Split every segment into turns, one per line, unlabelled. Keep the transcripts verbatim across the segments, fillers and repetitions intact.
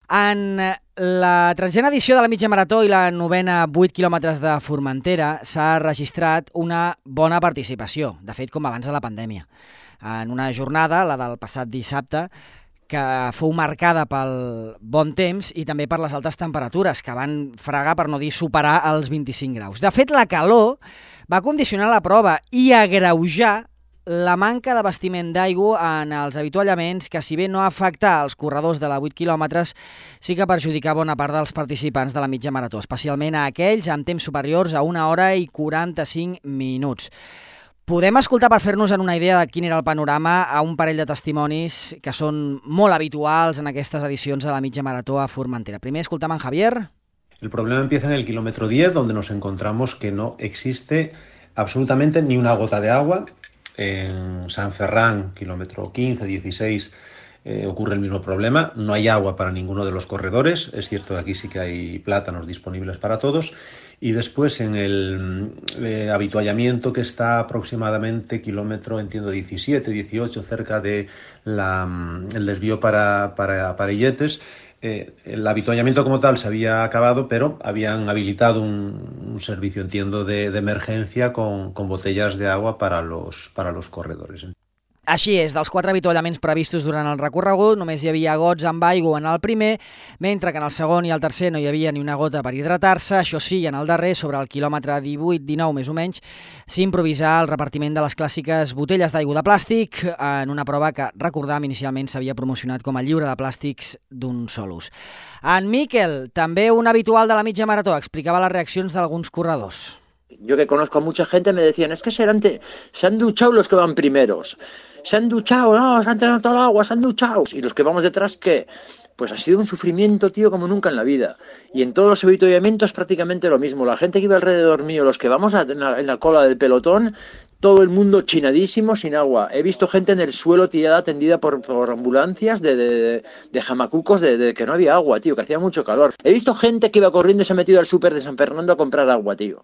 En la tretzena edició de la mitja marató i la novena vuit quilòmetres de Formentera s'ha registrat una bona participació, de fet com abans de la pandèmia. En una jornada, la del passat dissabte, que fou marcada pel bon temps i també per les altes temperatures, que van fregar, per no dir superar, els vint-i-cinc graus. De fet, la calor va condicionar la prova i agreujar la manca d'abastiment d'aigua en els avituallaments, que si bé no afecta els corredors de la vuit quilòmetres, sí que perjudica bona part dels participants de la mitja marató, especialment a aquells amb temps superiors a una hora i quaranta-cinc minuts. Podem escoltar, per fer-nos una idea de quin era el panorama, a un parell de testimonis que són molt habituals en aquestes edicions de la mitja marató a Formentera. Primer escoltam en Javier.
El problema empieza en el kilómetro diez, donde nos encontramos que no existe absolutamente ni una gota de agua. En San Ferran, kilómetro quince, dieciséis, eh, ocurre el mismo problema. No hay agua para ninguno de los corredores. Es cierto que aquí sí que hay plátanos disponibles para todos. Y después en el eh, habituallamiento, que está aproximadamente kilómetro, entiendo, diecisiete, dieciocho, cerca de la, el desvío para, para, para Illetes, Eh, el habituallamiento como tal se había acabado, pero habían habilitado un, un servicio, entiendo, de, de emergencia con, con botellas de agua para los, para los corredores.
Així és, dels quatre avituallaments previstos durant el recorregut, només hi havia gots amb aigua en el primer, mentre que en el segon i el tercer no hi havia ni una gota per hidratar-se. Això sí, en el darrer, sobre el quilòmetre divuit dinou més o menys, s'improvisà el repartiment de les clàssiques botelles d'aigua de plàstic en una prova que, recordam, inicialment s'havia promocionat com a lliure de plàstics d'un sol ús. En Miquel, també un habitual de la mitja marató, explicava les reaccions d'alguns corredors.
Yo que conozco a mucha gente me decían, es que serán te... se han duchado los que van primeros. Se han duchado, no, se han tirado todo el agua, se han duchado. Y los que vamos detrás, ¿qué? Pues ha sido un sufrimiento, tío, como nunca en la vida. Y en todos los avituallamientos prácticamente lo mismo. La gente que iba alrededor mío, los que vamos a, en, la, en la cola del pelotón, todo el mundo chinadísimo, sin agua. He visto gente en el suelo tirada, tendida por, por ambulancias de, de, de jamacucos de, de que no había agua, tío, que hacía mucho calor. He visto gente que iba corriendo y se ha metido al súper de San Fernando a comprar agua, tío.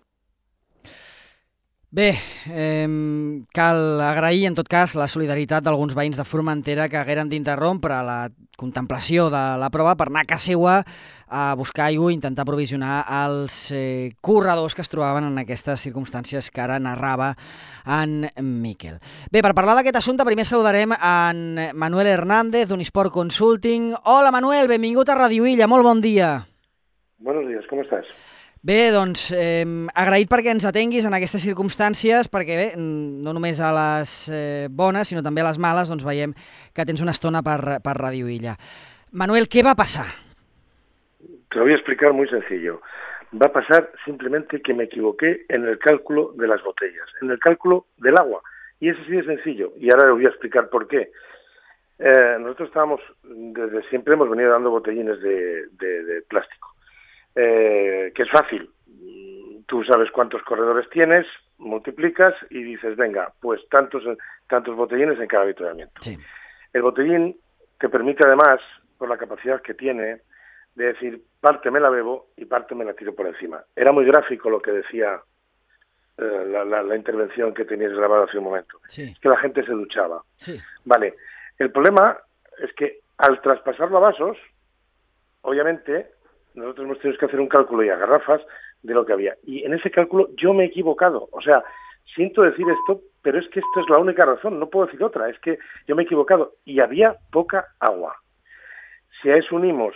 Bé, eh, cal agrair en tot cas la solidaritat d'alguns veïns de Formentera que hagueren d'interrompre la contemplació de la prova per anar a casa seva a buscar aigua i intentar provisionar els eh, corredors que es trobaven en aquestes circumstàncies que ara narrava en Miquel. Bé, per parlar d'aquest assumpte primer saludarem en Manuel Hernández d'Unisport Consulting. Hola Manuel, benvingut a Radio Illa, molt bon dia.
Buenos días, ¿cómo estás?
Bé, doncs, eh, agraït perquè ens atenguis en aquestes circumstàncies, perquè bé, no només a les eh, bones, sinó també a les males, doncs veiem que tens una estona per, per Radio Illa. Manuel, ¿qué va a pasar?
Te lo voy a explicar muy sencillo. Va a pasar simplemente que me equivoqué en el cálculo de las botellas, en el cálculo del agua. Y eso sí es sencillo, y ahora le voy a explicar por qué. Eh, nosotros estábamos, desde siempre hemos venido dando botellines de, de, de plástico. Eh, que es fácil, tú sabes cuántos corredores tienes, multiplicas y dices, venga, pues tantos tantos botellines en cada avituallamiento.
Sí.
El botellín te permite además, por la capacidad que tiene, de decir, parte me la bebo y parte me la tiro por encima. Era muy gráfico lo que decía eh, la, la, la intervención que tenías grabada hace un momento.
Sí.
Que la gente se duchaba.
Sí.
Vale, el problema es que al traspasarlo a vasos, obviamente nosotros hemos tenido que hacer un cálculo y a garrafas de lo que había. Y en ese cálculo yo me he equivocado. O sea, siento decir esto, pero es que esto es la única razón, no puedo decir otra. Es que yo me he equivocado y había poca agua. Si a eso unimos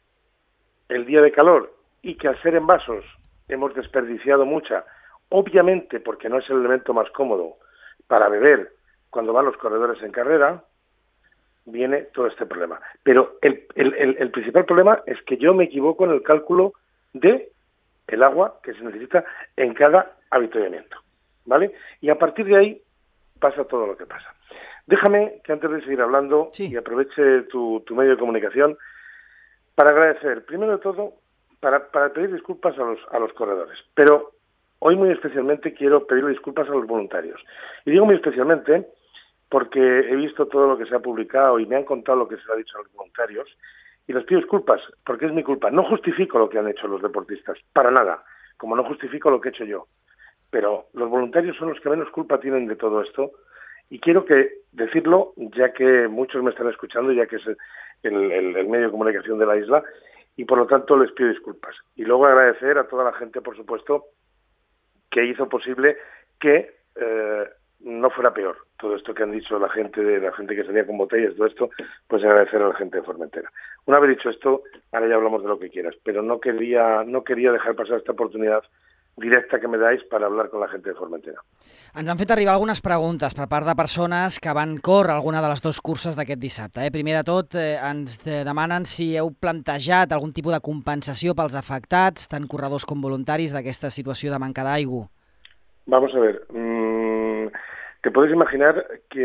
el día de calor y que al ser en vasos hemos desperdiciado mucha, obviamente porque no es el elemento más cómodo para beber cuando van los corredores en carrera, viene todo este problema. Pero el, el, el, el principal problema es que yo me equivoco en el cálculo de el agua que se necesita en cada avituallamiento, ¿vale? Y a partir de ahí pasa todo lo que pasa. Déjame que antes de seguir hablando, sí, y aproveche tu, tu medio de comunicación para agradecer, primero de todo, para, para pedir disculpas a los, a los corredores. Pero hoy muy especialmente quiero pedir disculpas a los voluntarios. Y digo muy especialmente porque he visto todo lo que se ha publicado y me han contado lo que se le ha dicho a los voluntarios y les pido disculpas, porque es mi culpa. No justifico lo que han hecho los deportistas, para nada, como no justifico lo que he hecho yo. Pero los voluntarios son los que menos culpa tienen de todo esto Y quiero que decirlo, ya que muchos me están escuchando, ya que es el, el, el medio de comunicación de la isla, y por lo tanto les pido disculpas. Y luego agradecer a toda la gente, por supuesto, que hizo posible que eh, no fuera peor. Todo esto que han dicho la gente, de la gente que salía con botellas, todo esto, pues agradecer a la gente de Formentera. Una vez dicho esto, ahora ya hablamos de lo que quieras, pero no quería, no quería dejar pasar esta oportunidad directa que me dais para hablar con la gente de Formentera.
Ens han fet arribar algunes preguntes per part de persones que van córrer alguna de les dues curses d'aquest dissabte. Eh? Primer de tot, eh, ens demanen si heu plantejat algun tipus de compensació pels afectats, tant corredors com voluntaris, d'aquesta situació de manca d'aigua.
Vamos a ver, mmm, te puedes imaginar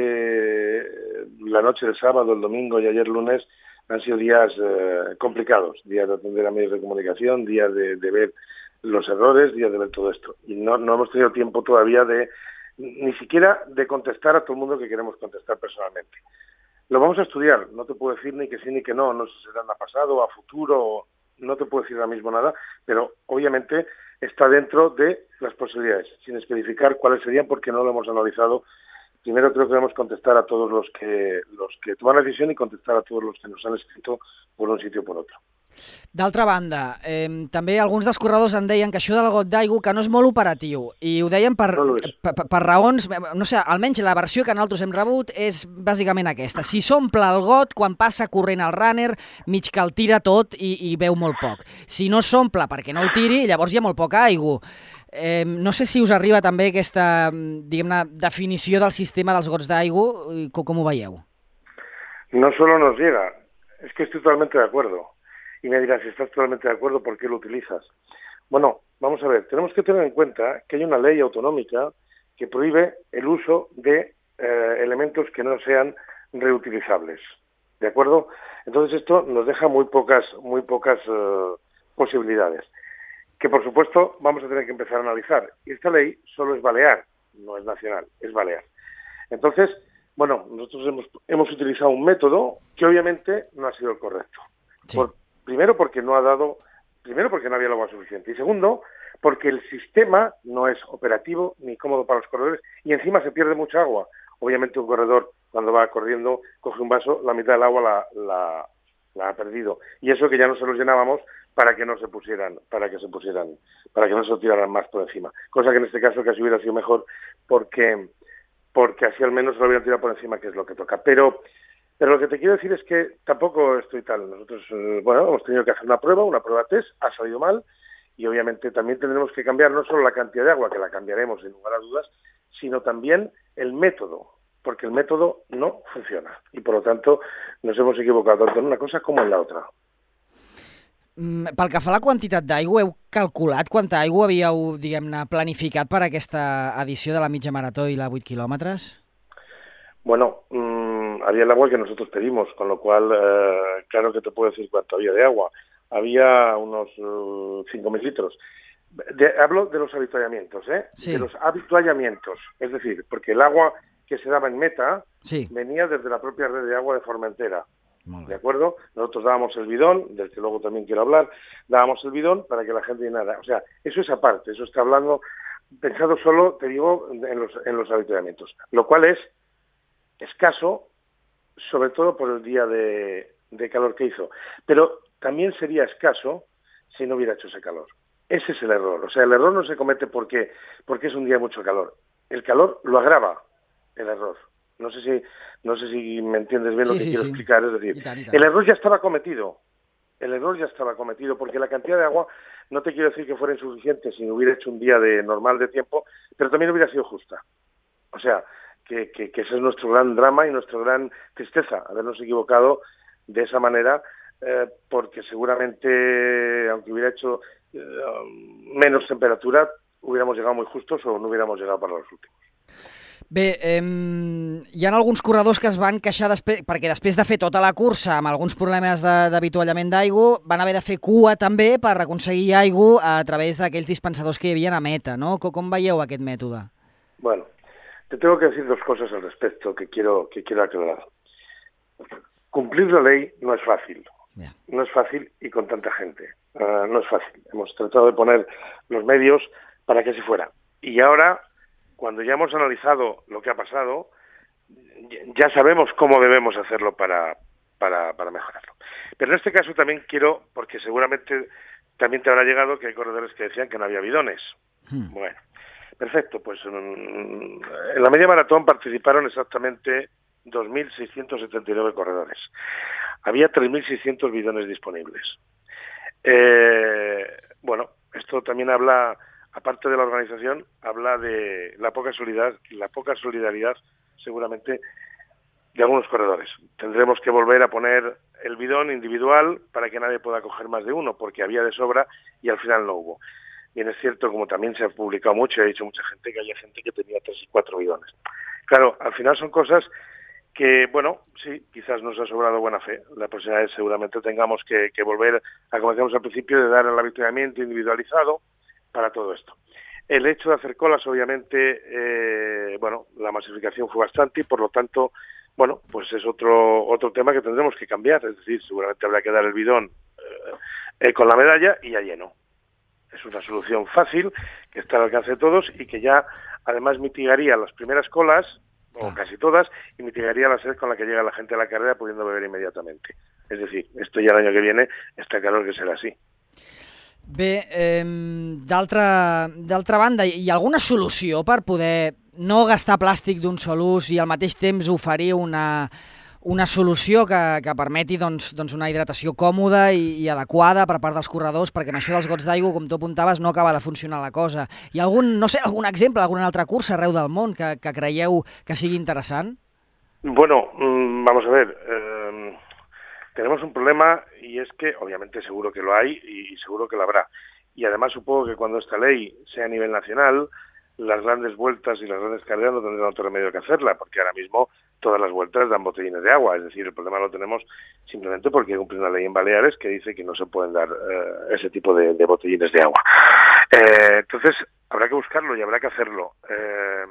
que la noche del sábado, el domingo y ayer lunes han sido días eh, complicados, días de atender a medios de comunicación, días de, de ver los errores, días de ver todo esto. Y no, no hemos tenido tiempo todavía de, ni siquiera de contestar a todo el mundo que queremos contestar personalmente. Lo vamos a estudiar, no te puedo decir ni que sí ni que no, no sé si serán a pasado o a futuro, no te puedo decir ahora mismo nada, pero obviamente está dentro de las posibilidades, sin especificar cuáles serían porque no lo hemos analizado. Primero creo que debemos contestar a todos los que los que toman la decisión y contestar a todos los que nos han escrito por un sitio o por otro.
D'altra banda, eh, també alguns dels corredors en deien que això del got d'aigua que no és molt operatiu i ho deien per,
no
per, per raons, no sé, almenys la versió que nosaltres hem rebut és bàsicament aquesta. Si s'omple el got, quan passa corrent el runner, mig que el tira tot i, i veu molt poc. Si no s'omple perquè no el tiri, llavors hi ha molt poca aigua. Eh, no sé si us arriba també aquesta, diguem-ne, definició del sistema dels gots d'aigua, com, com ho veieu?
No solo nos llega, es que estoy totalmente de acuerdo. Y me dirás, si estás totalmente de acuerdo, ¿por qué lo utilizas? Bueno, vamos a ver, tenemos que tener en cuenta que hay una ley autonómica que prohíbe el uso de eh, elementos que no sean reutilizables, ¿de acuerdo? Entonces esto nos deja muy pocas, muy pocas uh, posibilidades, que por supuesto vamos a tener que empezar a analizar. Y esta ley solo es balear, no es nacional, es balear. Entonces, bueno, nosotros hemos, hemos utilizado un método que obviamente no ha sido el correcto.
Sí.
Por, Primero porque no ha dado, primero porque no había el agua suficiente y segundo porque el sistema no es operativo ni cómodo para los corredores y encima se pierde mucha agua. Obviamente un corredor cuando va corriendo coge un vaso, la mitad del agua la, la, la ha perdido y eso que ya no se los llenábamos para que no se pusieran, para que se pusieran, para que no se tiraran más por encima. Cosa que en este caso casi hubiera sido mejor porque porque así al menos se lo hubieran tirado por encima, que es lo que toca. Pero Pero lo que te quiero decir es que tampoco estoy tal. Nosotros, eh, bueno, hemos tenido que hacer una prueba, una prueba test, ha salido mal y obviamente también tendremos que cambiar no solo la cantidad de agua, que la cambiaremos sin lugar a dudas, sino también el método, porque el método no funciona y por lo tanto nos hemos equivocado tanto en una cosa como en la otra.
Mm, pel que fa a la quantitat d'aigua, heu calculat quanta aigua havíeu, diguem-ne, planificat per aquesta edició de la mitja marató i la vuit quilòmetres?
Bueno, mmm, había el agua que nosotros pedimos, con lo cual, eh, claro que te puedo decir cuánto había de agua. Había unos uh, cinco mil litros. De, hablo de los avituallamientos, ¿eh?
Sí.
De los avituallamientos. Es decir, porque el agua que se daba en meta
sí.
venía desde la propia red de agua de Formentera. ¿De acuerdo? Nosotros dábamos el bidón, del que luego también quiero hablar, dábamos el bidón para que la gente llenara. O sea, eso es aparte, eso está hablando, pensado solo, te digo, en los, en los avituallamientos. Lo cual es escaso, sobre todo por el día de, de calor que hizo. Pero también sería escaso si no hubiera hecho ese calor. Ese es el error. O sea, el error no se comete porque, porque es un día de mucho calor. El calor lo agrava, el error. No sé si, no sé si me entiendes bien
sí,
lo que
sí,
quiero
sí.
explicar. Es decir,
y tal, y tal.
el error ya estaba cometido. El error ya estaba cometido porque la cantidad de agua, no te quiero decir que fuera insuficiente si no hubiera hecho un día de normal de tiempo, pero también hubiera sido justa. O sea, Que, que, que ese es nuestro gran drama y nuestra gran tristeza, habernos equivocado de esa manera, eh, porque seguramente, aunque hubiera hecho eh, menos temperatura, hubiéramos llegado muy justos o no hubiéramos llegado para los últimos.
Bé, eh, hi ha alguns corredors que es van queixar després, perquè després de fer tota la cursa amb alguns problemes d'avituallament d'aigua, van haver de fer cua també per aconseguir aigua a través d'aquells dispensadors que hi havia a meta, no? Com veieu aquest mètode?
Bueno, te tengo que decir dos cosas al respecto que quiero, que quiero aclarar. Cumplir la ley no es fácil. Yeah. No es fácil y con tanta gente. Uh, no es fácil. Hemos tratado de poner los medios para que así fuera. Y ahora, cuando ya hemos analizado lo que ha pasado, ya sabemos cómo debemos hacerlo para, para, para mejorarlo. Pero en este caso también quiero, porque seguramente también te habrá llegado que hay corredores que decían que no había bidones. Hmm. Bueno, perfecto, pues en la media maratón participaron exactamente dos mil seiscientos setenta y nueve corredores. Había tres mil seiscientos bidones disponibles. Eh, bueno, esto también habla, aparte de la organización, habla de la poca solidaridad, la poca solidaridad seguramente de algunos corredores. Tendremos que volver a poner el bidón individual para que nadie pueda coger más de uno, porque había de sobra y al final no hubo. Bien, es cierto, como también se ha publicado mucho, ha dicho mucha gente, que había gente que tenía tres y cuatro bidones. Claro, al final son cosas que, bueno, sí, quizás nos ha sobrado buena fe. La próxima vez seguramente tengamos que, que volver a, como decíamos al principio, de dar el avituallamiento individualizado para todo esto. El hecho de hacer colas, obviamente, eh, bueno, la masificación fue bastante y, por lo tanto, bueno, pues es otro otro tema que tendremos que cambiar. Es decir, seguramente habrá que dar el bidón eh, eh, con la medalla y ya lleno. Es una solución fácil, que está al alcance de todos y que ya, además, mitigaría las primeras colas, o casi todas, y mitigaría la sed con la que llega la gente a la carrera pudiendo beber inmediatamente. Es decir, esto ya el año que viene está claro que será así.
Bé, eh, d'altra banda, hi ha alguna solució per poder no gastar plàstic d'un sol ús i al mateix temps oferir una, una solució que, que permeti doncs, doncs una hidratació còmoda i, i adequada per part dels corredors, perquè amb això dels gots d'aigua, com tu apuntaves, no acaba de funcionar la cosa. Hi ha algun, no sé, algun exemple, alguna altra cursa arreu del món que, que creieu que sigui interessant?
Bueno, vamos a ver... Eh... Tenemos un problema y es que, obviamente, seguro que lo hay y seguro que lo habrá. Y además supongo que cuando esta ley sea a nivel nacional, las grandes vueltas y las grandes carreras no tendrán otro remedio que hacerla, porque ahora mismo todas las vueltas dan botellines de agua. Es decir, el problema lo tenemos simplemente porque cumple una ley en Baleares que dice que no se pueden dar eh, ese tipo de, de botellines de agua. Eh, entonces, habrá que buscarlo y habrá que hacerlo. Eh,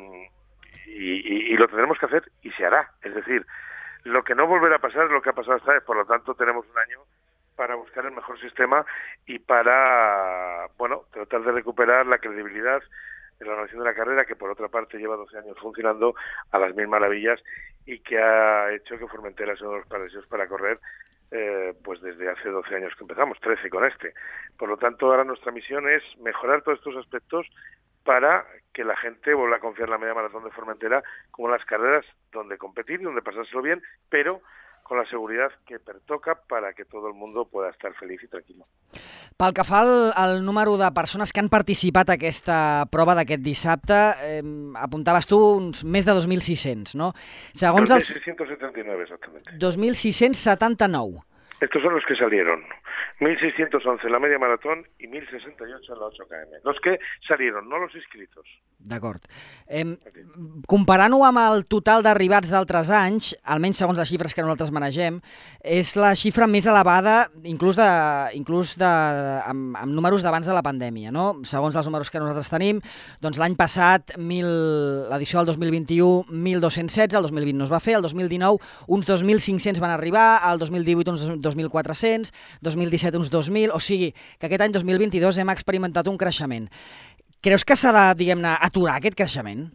y, y, y lo tendremos que hacer y se hará. Es decir, lo que no volverá a pasar es lo que ha pasado esta vez, por lo tanto tenemos un año para buscar el mejor sistema y para, bueno, tratar de recuperar la credibilidad de la organización de la carrera, que por otra parte lleva doce años funcionando a las mil maravillas y que ha hecho que Formentera sea uno de los paraísos para correr eh, pues desde hace doce años que empezamos, trece con este. Por lo tanto, ahora nuestra misión es mejorar todos estos aspectos para que la gente vuelva a confiar en la media maratón de Formentera como las carreras donde competir y donde pasárselo bien, pero con la seguridad que pertoca para que todo el mundo pueda estar feliz i tranquil.
Pel que fa al, al número de persones que han participat a aquesta prova d'aquest dissabte, eh, apuntaves tu uns més de dos mil sis-cents, no?
Segons dos mil seiscientos setenta y nueve, exactamente.
dos mil sis-cents setanta-nou.
Estos son los que salieron. mil seiscientos once en la media maratón y mil sesenta y ocho en la ocho K M. Los que salieron, no los inscritos.
D'acord. Eh, comparant-ho amb el total d'arribats d'altres anys, almenys segons les xifres que nosaltres manegem, és la xifra més elevada, inclús, de, inclús de, amb, amb números d'abans de la pandèmia, no? Segons els números que nosaltres tenim, doncs l'any passat, l'edició del dos mil vint-i-u, mil dos-cents setze, el dos mil vint no es va fer, el dos mil dinou uns dos mil cinc-cents van arribar, el dos mil divuit uns dos mil quatre-cents, dos mil disset uns dos mil, o sigui que aquest any dos mil vint-i-dos hem experimentat un creixement. Creus que s'ha de, diguem-ne, aturar aquest creixement?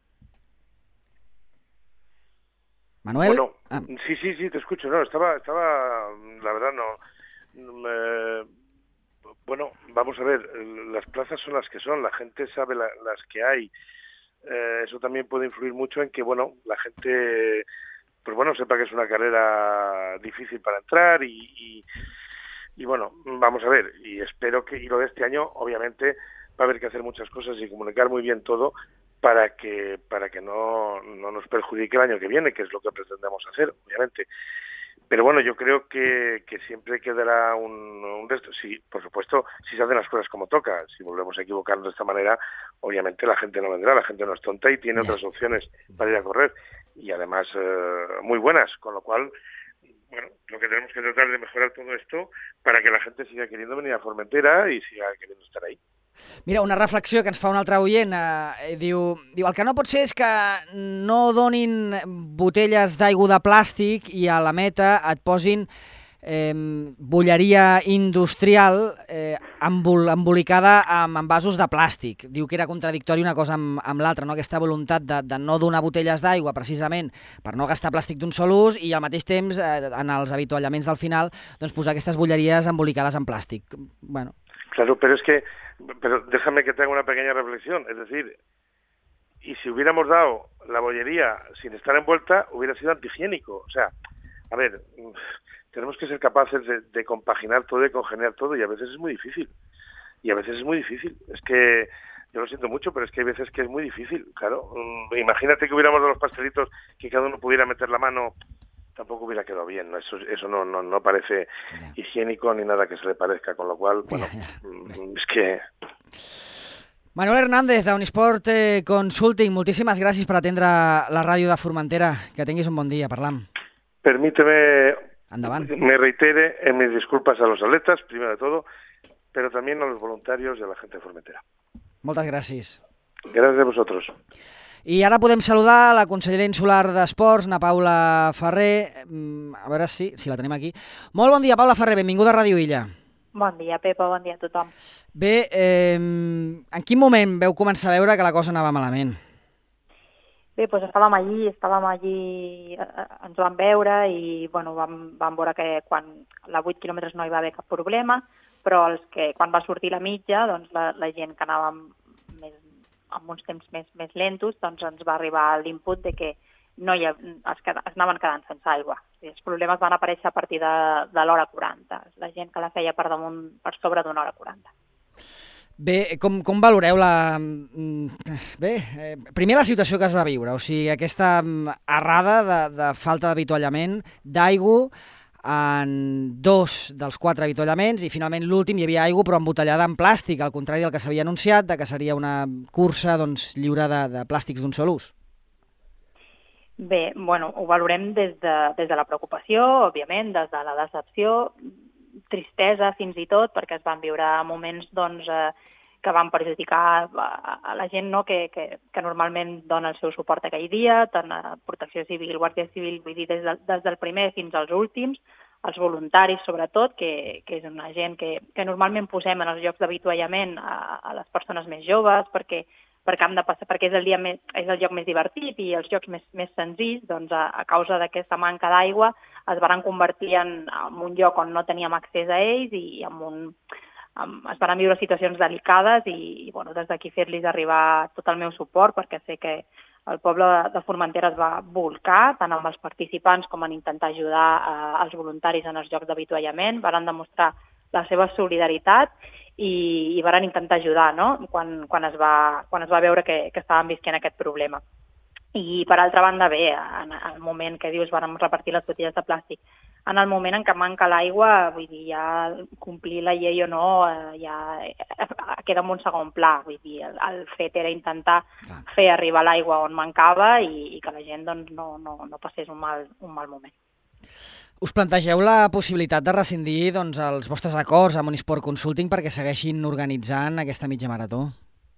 Manuel?
Bueno, ah. sí, sí, sí, te escucho. No, estaba, estaba, la verdad no... Eh, bueno, vamos a ver, las plazas son las que son, la gente sabe la, las que hay. Eh, eso también puede influir mucho en que, bueno, la gente... pues bueno, sepa que es una carrera difícil para entrar y, y, y bueno, vamos a ver, y espero que, y lo de este año, obviamente, va a haber que hacer muchas cosas y comunicar muy bien todo para que para que no, no nos perjudique el año que viene, que es lo que pretendemos hacer, obviamente. Pero bueno, yo creo que, que siempre quedará un, un de estos. Sí, por supuesto, si se hacen las cosas como toca, si volvemos a equivocarnos de esta manera, obviamente la gente no vendrá, la gente no es tonta y tiene otras opciones para ir a correr. Y además eh, muy buenas, con lo cual, bueno, lo que tenemos que tratar de mejorar todo esto para que la gente siga queriendo venir a Formentera y siga queriendo estar ahí.
Mira, una reflexió que ens fa un altre oient, eh, diu, diu, el que no pot ser és que no donin botelles d'aigua de plàstic i a la meta et posin eh, bolleria industrial eh, embol embolicada amb envasos de plàstic. Diu que era contradictori una cosa amb, amb l'altra, no? Aquesta voluntat de, de no donar botelles d'aigua precisament per no gastar plàstic d'un sol ús i al mateix temps eh, en els avituallaments del final doncs, posar aquestes bolleries embolicades en plàstic. Bueno.
Claro, pero es que, pero déjame que te haga una pequeña reflexión, es decir, y si hubiéramos dado la bollería sin estar envuelta, hubiera sido antihigiénico. O sea, a ver, tenemos que ser capaces de, de compaginar todo y congeniar todo, y a veces es muy difícil. Y a veces es muy difícil. Es que, yo lo siento mucho, pero es que hay veces que es muy difícil, claro. Imagínate que hubiéramos dado los pastelitos que cada uno pudiera meter la mano, tampoco hubiera quedado bien, ¿no? Eso, eso no, no, no parece yeah. higiénico ni nada que se le parezca, con lo cual, bueno, yeah, yeah. es que...
Manuel Hernández, d'Unisport eh, Consulting, moltíssimes gràcies per atendre la ràdio de Formentera. Que tinguis un bon dia, parlam.
Permíteme,
Endavant.
me reitere en mis disculpas a los atletas, primero de todo, pero también a los voluntarios y a la gente de Formentera.
Moltes gràcies.
Gràcies a vosaltres.
I ara podem saludar la consellera insular d'Esports, na Paula Ferrer. A veure si, si la tenim aquí. Molt bon dia, Paula Ferrer, benvinguda a Ràdio Illa.
Bon dia, Pepa, bon dia a tothom.
Bé, eh, en quin moment veu començar a veure que la cosa anava malament?
Bé, doncs estàvem allí, estàvem allí, eh, ens vam veure i bueno, vam, vam veure que quan a vuit quilòmetres no hi va haver cap problema, però els que, quan va sortir la mitja, doncs la, la gent que anava més, amb uns temps més, més lentos, doncs ens va arribar l'input de que no hi ha, es, queda, es anaven quedant sense aigua. Els problemes van aparèixer a partir de, de l'hora quaranta, la gent que la feia per damunt, per sobre d'una hora quaranta.
Bé, com, com valoreu la... Bé, eh, primer la situació que es va viure, o sigui, aquesta errada de, de falta d'avituallament d'aigua en dos dels quatre avituallaments i finalment l'últim hi havia aigua però embotellada en plàstic, al contrari del que s'havia anunciat, de que seria una cursa doncs, lliure de, de plàstics d'un sol ús.
Bé, bueno, ho valorem des de, des de la preocupació, òbviament, des de la decepció, tristesa fins i tot, perquè es van viure moments doncs, eh, que van perjudicar a, a la gent no, que, que, que normalment dona el seu suport aquell dia, tant a Protecció Civil, Guàrdia Civil, vull dir, des, de, des del primer fins als últims, els voluntaris sobretot, que, que és una gent que, que normalment posem en els llocs d'avituallament a, a les persones més joves, perquè perquè, hem de passar, perquè és, el dia més, és el lloc més divertit i els llocs més, més senzills, doncs a, a causa d'aquesta manca d'aigua es van convertir en, en un lloc on no teníem accés a ells i en un, en, es van viure situacions delicades i, i bueno, des d'aquí fer-los arribar tot el meu suport perquè sé que el poble de Formentera es va volcar tant amb els participants com en intentar ajudar eh, els voluntaris en els llocs d'avituallament, van demostrar la seva solidaritat i, i van intentar ajudar no? quan, quan, es va, quan es va veure que, que estàvem visquent aquest problema. I per altra banda, bé, en el moment que dius vam repartir les botelles de plàstic, en el moment en què manca l'aigua, vull dir, ja complir la llei o no, ja queda en un segon pla. Vull dir, el, el fet era intentar Clar. fer arribar l'aigua on mancava i, i que la gent doncs, no, no, no passés un mal, un mal moment.
Us plantegeu la possibilitat de rescindir doncs, els vostres acords amb Unisport Consulting perquè segueixin organitzant aquesta mitja marató?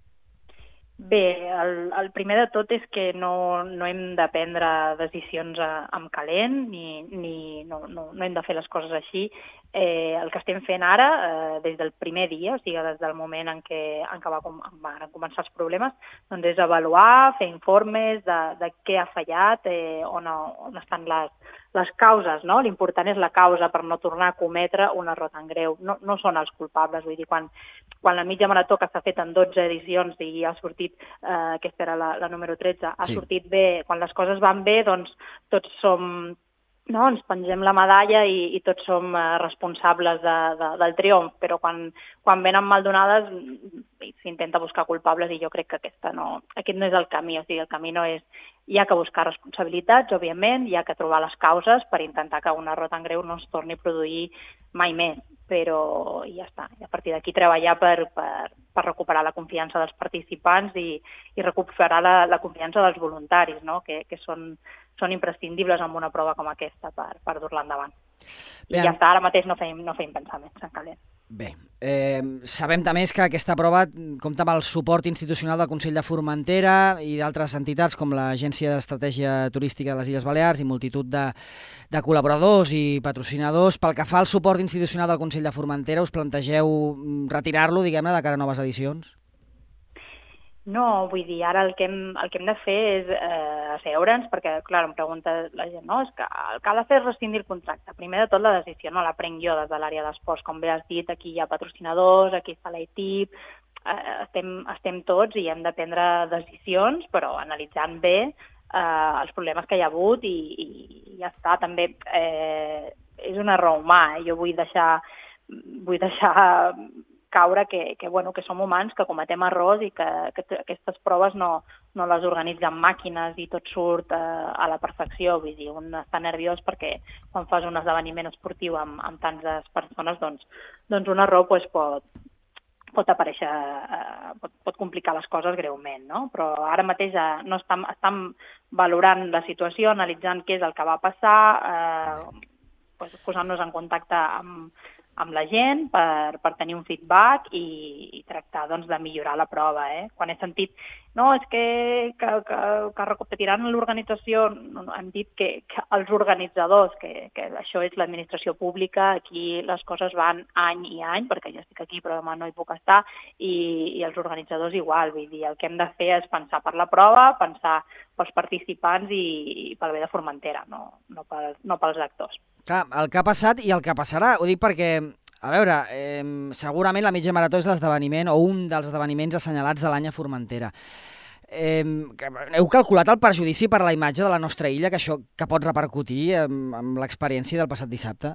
Bé, el, el primer de tot és que no, no hem de prendre decisions a, amb calent, ni, ni no, no, no hem de fer les coses així. Eh, el que estem fent ara, eh, des del primer dia, o sigui, des del moment en què, en què va, van començar els problemes, doncs és avaluar, fer informes de, de què ha fallat, eh, on, on estan les, les causes, no? L'important és la causa per no tornar a cometre un error tan greu. No, no són els culpables, vull dir, quan, quan la mitja marató que s'ha fet en dotze edicions i ha sortit, eh, aquesta era la, la número tretze, ha sí. sortit bé, quan les coses van bé, doncs tots som... No, ens pengem la medalla i, i tots som eh, responsables de, de, del triomf, però quan, quan venen mal donades s'intenta buscar culpables i jo crec que aquesta no, aquest no és el camí, o sigui, el camí no és... Hi ha que buscar responsabilitats, òbviament, hi ha que trobar les causes per intentar que un error tan greu no es torni a produir mai més, però ja està. I a partir d'aquí treballar per, per, per recuperar la confiança dels participants i, i recuperar la, la confiança dels voluntaris, no? que, que són, són imprescindibles en una prova com aquesta per, per dur-la endavant. I Bé, ja està, ara mateix no feim, no feim pensaments en calent.
Bé, eh, sabem també que aquesta prova compta amb el suport institucional del Consell de Formentera i d'altres entitats com l'Agència d'Estratègia Turística de les Illes Balears i multitud de, de col·laboradors i patrocinadors. Pel que fa al suport institucional del Consell de Formentera, us plantegeu retirar-lo, diguem-ne, de cara a noves edicions?
No, vull dir, ara el que hem, el que hem de fer és eh, asseure'ns, perquè, clar, em pregunta la gent, no, és que el que ha de fer és rescindir el contracte. Primer de tot, la decisió no la prenc jo des de l'àrea d'esports, com bé has dit, aquí hi ha patrocinadors, aquí està l'A T I P, eh, estem, estem tots i hem de prendre decisions, però analitzant bé eh, els problemes que hi ha hagut i, i ja està. També eh, és un error humà, eh? Jo vull deixar, vull deixar caure que, que, bueno, que som humans, que cometem errors i que, que aquestes proves no, no les organitzen màquines i tot surt eh, a la perfecció. Vull dir, un està nerviós perquè quan fas un esdeveniment esportiu amb, amb tantes persones, doncs, doncs un error pues, pot, pot aparèixer, eh, pot, pot complicar les coses greument, no? Però ara mateix eh, no estam, estam valorant la situació, analitzant què és el que va passar, eh, pues, posant-nos en contacte amb amb la gent per, per tenir un feedback i, i tractar doncs, de millorar la prova. Eh? Quan he sentit, no, és que, que, que, que recometiran l'organització, no, no, hem dit que, que els organitzadors, que, que això és l'administració pública, aquí les coses van any i any, perquè jo estic aquí però demà no hi puc estar, i, i els organitzadors igual. Vull dir, el que hem de fer és pensar per la prova, pensar pels participants i, i pel bé de Formentera, no, no, pel, no pels actors.
Clar, el que ha passat i el que passarà, ho dic perquè, a veure, eh, segurament la mitja marató és l'esdeveniment o un dels esdeveniments assenyalats de l'any a Formentera. Eh, heu calculat el perjudici per a la imatge de la nostra illa que això que pot repercutir amb, amb l'experiència del passat dissabte?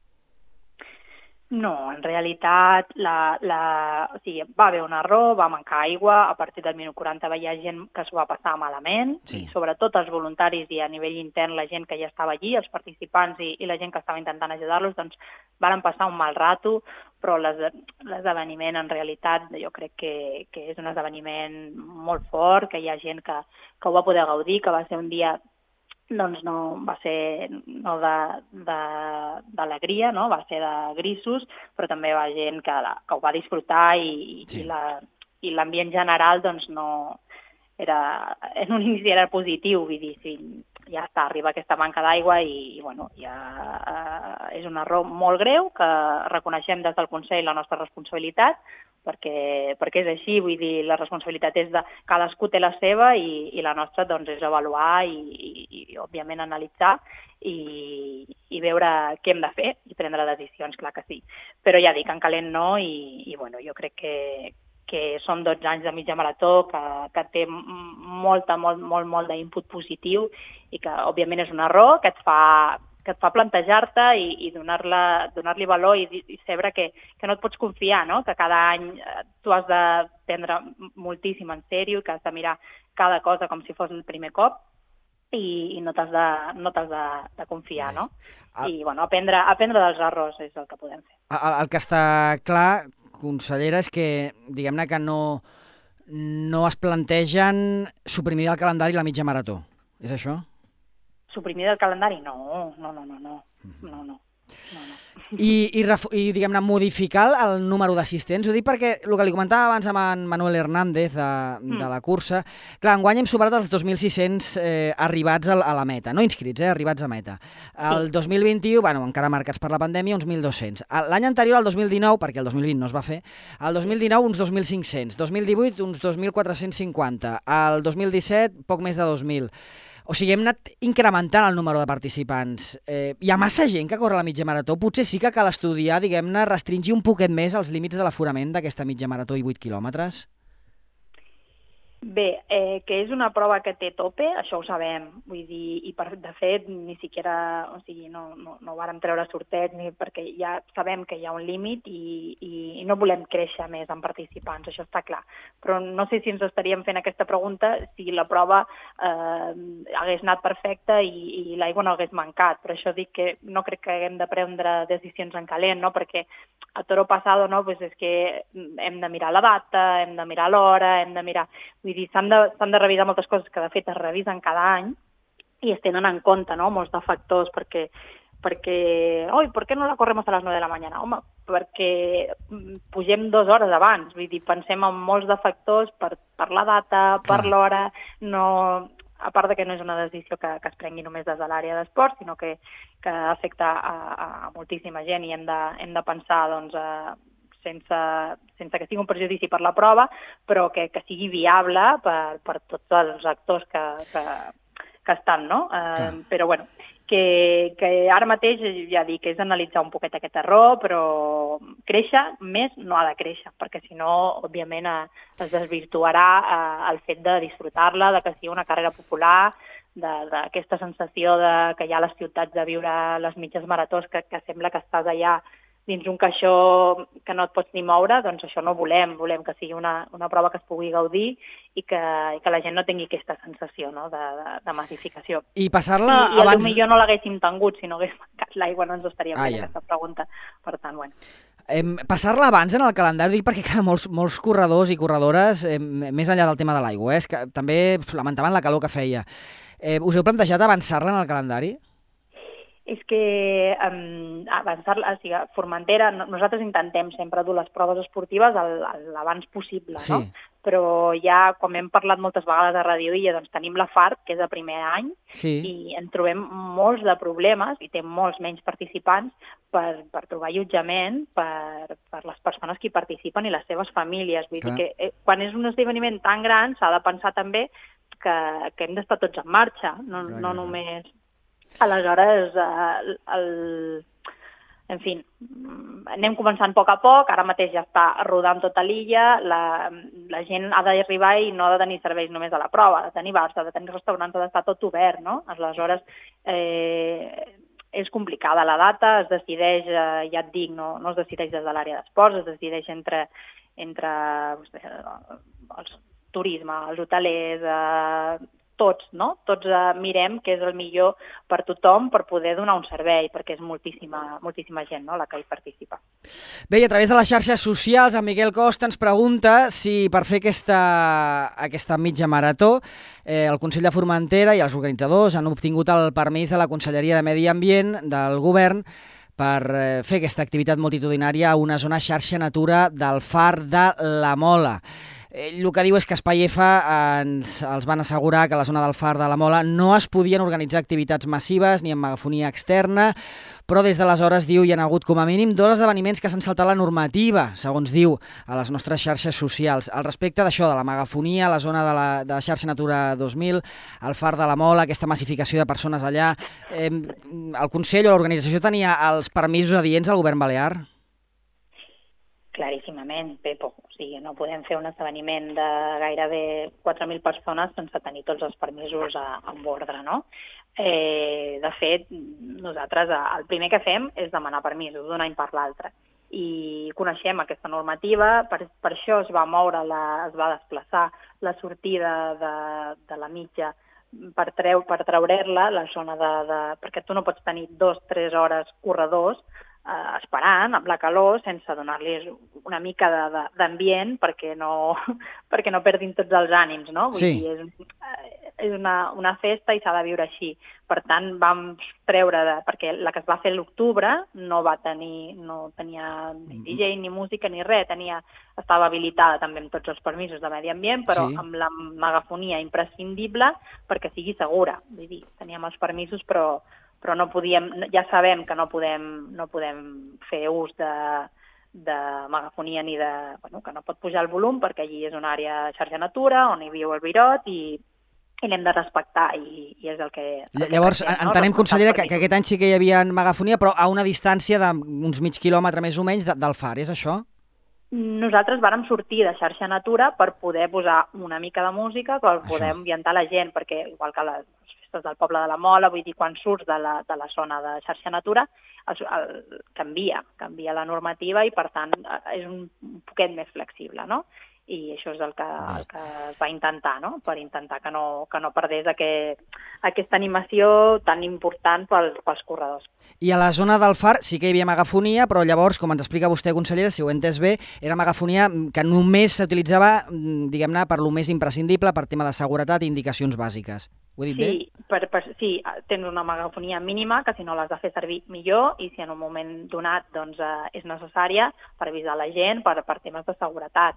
No, en realitat la, la, o sigui, va haver un error, va mancar aigua, a partir del minut quaranta hi ha gent que s'ho va passar malament, sí. I sobretot els voluntaris i a nivell intern la gent que ja estava allí, els participants i, i la gent que estava intentant ajudar-los, doncs van passar un mal rato, però l'esdeveniment en realitat jo crec que, que és un esdeveniment molt fort, que hi ha gent que, que ho va poder gaudir, que va ser un dia doncs no va ser no d'alegria, no? Va ser de grisos, però també va gent que, la, que ho va disfrutar i, sí. i l'ambient general doncs no era, en un inici era positiu, vull dir, sí, ja està, arriba aquesta manca d'aigua i, i bueno, ja eh, és un error molt greu que reconeixem des del Consell la nostra responsabilitat, perquè, perquè és així, vull dir, la responsabilitat és de cadascú té la seva i, i la nostra doncs, és avaluar i, i, i òbviament analitzar i, i veure què hem de fer i prendre decisions, clar que sí. Però ja dic, en calent no i, i bueno, jo crec que, que són dotze anys de mitja marató, que, que té molta, molt, molt, molt d'input positiu i que òbviament és un error que et fa que et fa plantejar-te i, i donar-la, donar-li valor i, i saber que, que no et pots confiar, no? Que cada any tu has de prendre moltíssim en sèrio, que has de mirar cada cosa com si fos el primer cop i, i no t'has de, no t'has de, de confiar, no? El... I bueno, aprendre, aprendre dels errors és el que podem fer.
El, el que està clar, consellera, és que diguem-ne que no, no es plantegen suprimir del calendari la mitja marató. És això?
Suprimir del calendari? No, no, no, no, no, no, no. No, no.
I, i, i diguem-ne, modificar el número d'assistents, ho dic perquè el que li comentava abans amb en Manuel Hernández de, mm. de la cursa, clar, enguany hem superat els dos mil sis-cents eh, arribats a, a la meta, no inscrits, eh, arribats a meta. El sí. dos mil vint-i-u, bueno, encara marcats per la pandèmia, uns mil dos-cents. L'any anterior, el dos mil dinou, perquè el dos mil vint no es va fer, el dos mil dinou uns dos mil cinc-cents, dos mil divuit uns dos mil quatre-cents cinquanta, el dos mil disset poc més de dos mil. O sigui, hem anat incrementant el número de participants. Eh, hi ha massa gent que corre la mitja marató. Potser sí que cal estudiar, diguem-ne, restringir un poquet més els límits de l'aforament d'aquesta mitja marató i vuit quilòmetres.
Bé, eh, que és una prova que té tope, això ho sabem, vull dir, i per, de fet ni siquiera, o sigui, no, no, no vàrem treure sorteig ni perquè ja sabem que hi ha un límit i, i, i no volem créixer més en participants, això està clar. Però no sé si ens estaríem fent aquesta pregunta si la prova eh, hagués anat perfecta i, i l'aigua no hagués mancat, però això dic que no crec que haguem de prendre decisions en calent, no? Perquè a toro passado, no? Pues és que hem de mirar la data, hem de mirar l'hora, hem de mirar... Vull dir, s'han de, s'han de revisar moltes coses que de fet es revisen cada any i es tenen en compte, no? Molts de factors perquè perquè, oi, ¿por qué no la corremos a las nueve de la mañana? Home, perquè pugem dues hores abans, vull dir, pensem en molts de factors per, per la data, per l'hora, no... a part de que no és una decisió que, que es prengui només des de l'àrea d'esport, sinó que, que afecta a, a moltíssima gent i hem de, hem de pensar doncs, a, sense, sense que sigui un perjudici per la prova, però que, que sigui viable per, per tots els actors que, que, que estan, no? Eh, però, bueno, que, que ara mateix, ja dic, és analitzar un poquet aquest error, però créixer més no ha de créixer, perquè si no, òbviament, es desvirtuarà el fet de disfrutar-la, de que sigui una carrera popular, d'aquesta sensació de que hi ha a les ciutats de viure les mitges maratons, que, que sembla que estàs allà dins un caixó que no et pots ni moure, doncs això no volem. Volem que sigui una, una prova que es pugui gaudir i que, i que la gent no tingui aquesta sensació, no?, de, de, de massificació.
I passar-la
I,
abans...
I potser no l'haguéssim tingut si no hagués mancat l'aigua, no ens estaríem
ah,
fent
ja.
aquesta pregunta. Per tant, bueno...
Eh, Passar-la abans en el calendari, dic perquè clar, molts, molts corredors i corredores, eh, més enllà del tema de l'aigua, eh, és que també lamentaven la calor que feia. Eh, us heu plantejat avançar-la en el calendari?
És que um, avançar-la, o sigui, Formentera, nosaltres intentem sempre dur les proves esportives l'abans possible,
sí.
no? Però ja, com hem parlat moltes vegades a Radio Illa, doncs tenim la F A R P, que és el primer any,
sí.
i en trobem molts de problemes, i té molts menys participants, per, per trobar allotjament per, per les persones que hi participen i les seves famílies. Vull Clar. dir que eh, quan és un esdeveniment tan gran s'ha de pensar també que, que hem d'estar tots en marxa, no, Clar, no només... Aleshores, el, el, en fi, anem començant a poc a poc, ara mateix ja està rodant tota l'illa, la, la gent ha d'arribar i no ha de tenir serveis només a la prova, ha de tenir bars, ha de tenir restaurants, ha d'estar tot obert, no? Aleshores, eh, és complicada la data, es decideix, eh, ja et dic, no, no es decideix des de l'àrea d'esports, es decideix entre, entre el turisme, els hotelers, eh, tots, no? Tots eh, mirem què és el millor per tothom per poder donar un servei, perquè és moltíssima, moltíssima gent, no?, la que hi participa.
Bé, i a través de les xarxes socials, en Miquel Costa ens pregunta si per fer aquesta, aquesta mitja marató eh, el Consell de Formentera i els organitzadors han obtingut el permís de la Conselleria de Medi Ambient del Govern per eh, fer aquesta activitat multitudinària a una zona xarxa natura del Far de la Mola. El que diu és que Espai F ens, els van assegurar que a la zona del Far de la Mola no es podien organitzar activitats massives ni amb megafonia externa, però des d'aleshores, diu, hi ha hagut com a mínim dos esdeveniments que s'han saltat la normativa, segons diu, a les nostres xarxes socials. Al respecte d'això, de la megafonia, la zona de la de xarxa Natura dos mil, el Far de la Mola, aquesta massificació de persones allà, eh, el Consell o l'organització tenia els permisos adients al govern balear?
Claríssimament, Pepo. O sigui, no podem fer un esdeveniment de gairebé quatre mil persones sense tenir tots els permisos a, en ordre, no? Eh, de fet, nosaltres el primer que fem és demanar permisos d'un any per l'altre. I coneixem aquesta normativa, per, per això es va moure, la, es va desplaçar la sortida de, de la mitja per, treu, per treure-la, la zona de, de... perquè tu no pots tenir dos o tres hores corredors eh, esperant amb la calor sense donar-los una mica d'ambient perquè, no, perquè no perdin tots els ànims, no? Vull
sí.
dir, és, és una, una festa i s'ha de viure així. Per tant, vam treure, de, perquè la que es va fer a l'octubre no va tenir, no tenia ni D J ni música ni res, tenia, estava habilitada també amb tots els permisos de medi ambient, però sí. amb la megafonia imprescindible perquè sigui segura. Vull dir, teníem els permisos, però, però no podíem, ja sabem que no podem, no podem fer ús de, de megafonia ni de... Bueno, que no pot pujar el volum perquè allí és una àrea xarxa natura on hi viu el virot i i l'hem de respectar, i, i és el que... El
Llavors,
que fem, no?
entenem, consellera, que, que aquest any sí que hi havia megafonia, però a una distància d'uns mig quilòmetre més o menys de, del Far, és això?
Nosaltres vàrem sortir de xarxa natura per poder posar una mica de música, per poder això. ambientar la gent, perquè igual que les festes del poble de la Mola, vull dir, quan surts de la, de la zona de xarxa natura, el, el, canvia, canvia la normativa i, per tant, és un, un poquet més flexible, no? i això és el que, el que es va intentar, no? Per intentar que no, que no perdés aquest, aquesta animació tan important pels, pels corredors.
I a la zona del Far sí que hi havia megafonia, però llavors, com ens explica vostè, consellera, si ho he entès bé, era megafonia que només s'utilitzava, diguem-ne, per lo més imprescindible, per tema de seguretat i indicacions bàsiques. Ho he dit
sí,
bé?
Per, per, sí, tens una megafonia mínima, que si no l'has de fer servir millor, i si en un moment donat doncs, eh, és necessària per avisar la gent, per, per temes de seguretat.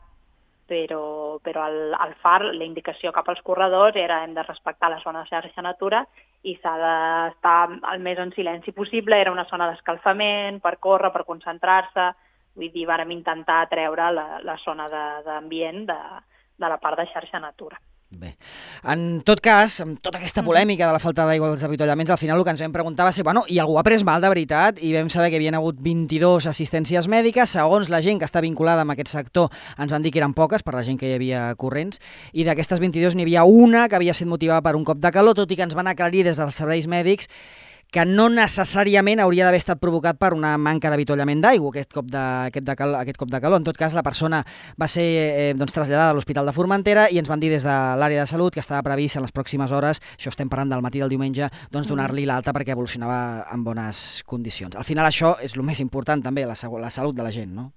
Però, però al, al Far la indicació cap als corredors era hem de respectar la zona de xarxa Natura i s'ha d'estar el més en silenci possible, era una zona d'escalfament, per córrer, per concentrar-se, vull dir, vàrem intentar treure la, la zona d'ambient de, de, de la part de xarxa Natura.
Bé, en tot cas, amb tota aquesta polèmica de la falta d'aigua als avituallaments, al final el que ens vam preguntar va ser, bueno, i algú ha pres mal de veritat? I vam saber que hi havia hagut vint-i-dues assistències mèdiques, segons la gent que està vinculada amb aquest sector, ens van dir que eren poques, per la gent que hi havia corrents, i d'aquestes vint-i-dues n'hi havia una que havia estat motivada per un cop de calor, tot i que ens van aclarir des dels serveis mèdics que no necessàriament hauria d'haver estat provocat per una manca d'avituallament d'aigua, aquest cop de, aquest, de cal, aquest cop de calor. En tot cas, la persona va ser eh, doncs, traslladada a l'Hospital de Formentera i ens van dir des de l'àrea de salut que estava previst en les pròximes hores, això estem parlant del matí del diumenge, doncs donar-li l'alta perquè evolucionava en bones condicions. Al final això és el més important també, la, la salut de la gent, no?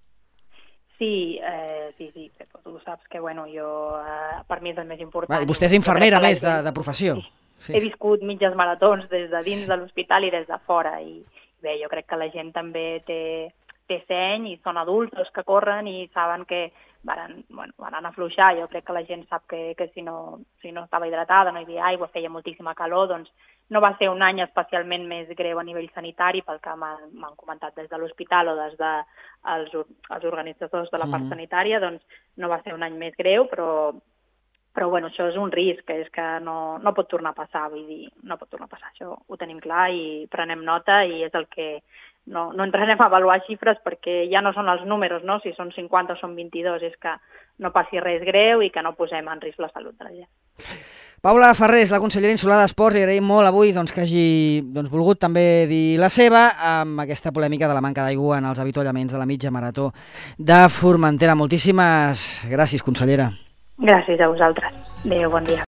Sí, eh, sí, sí, Pepo, tu saps que bueno, jo, eh, per mi és el més important.
Va, vostè és infermera més de, de professió.
Sí. Sí. He viscut mitges maratons des de dins de l'hospital i des de fora i bé, jo crec que la gent també té, té seny i són adults els que corren i saben que van, bueno, van afluixar. Jo crec que la gent sap que, que si, no, si no estava hidratada, no hi havia aigua, feia moltíssima calor, doncs no va ser un any especialment més greu a nivell sanitari pel que m'han comentat des de l'hospital o des dels de els organitzadors de la part mm. sanitària, doncs no va ser un any més greu, però Però bueno, això és un risc, és que no, no pot tornar a passar, vull dir, no pot tornar a passar, això ho tenim clar i prenem nota i és el que no, no entrarem a avaluar xifres perquè ja no són els números, no? Si són cinquanta o són vint-i-dos, és que no passi res greu i que no posem en risc la salut de la gent.
Paula Ferrés, la consellera insular d'Esports, li agraïm molt avui doncs, que hagi doncs, volgut també dir la seva amb aquesta polèmica de la manca d'aigua en els avituallaments de la mitja marató de Formentera. Moltíssimes gràcies, consellera.
Gràcies a vosaltres. Adéu, bon dia.